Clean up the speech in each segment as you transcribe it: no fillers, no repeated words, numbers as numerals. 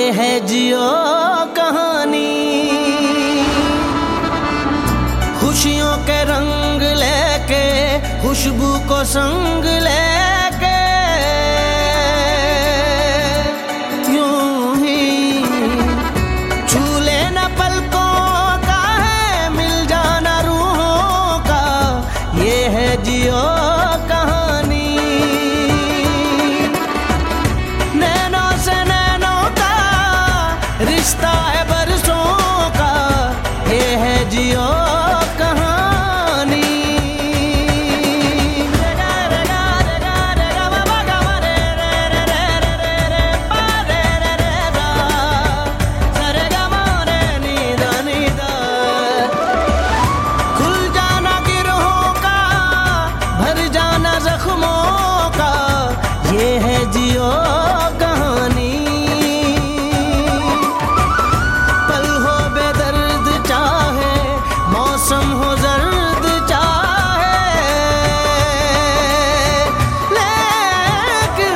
है जियो कहानी, खुशियों के रंग लेके, खुशबू को संग लेके, यूं ही छू लेना पलकों का है, मिल जाना रूहों का, ये है जियो कहानी। नैनों से नैनों का रिश्ता है बरसों का, ये है जियो ये है जियो कहानी। पल हो बेदर्द चाहे, मौसम हो जर्द चाहे, लेकिन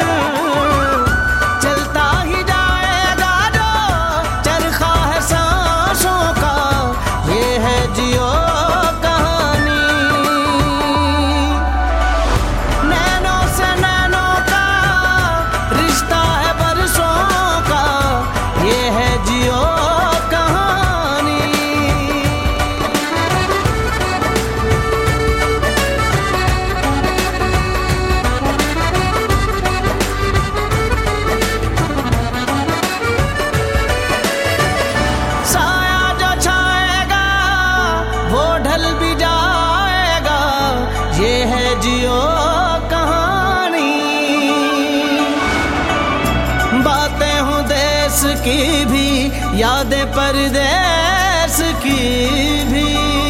चलता ही जाएगा जो चरखा है सांसों का, ये है जियो कहानी। नैनों से नैनों रिश्ता है बरसों का, ये है जियो कहानी। साया जो छाएगा वो ढल भी जाएगा, ये है जियो कहानी। बातें हों देश की भी, यादें परदेश की भी,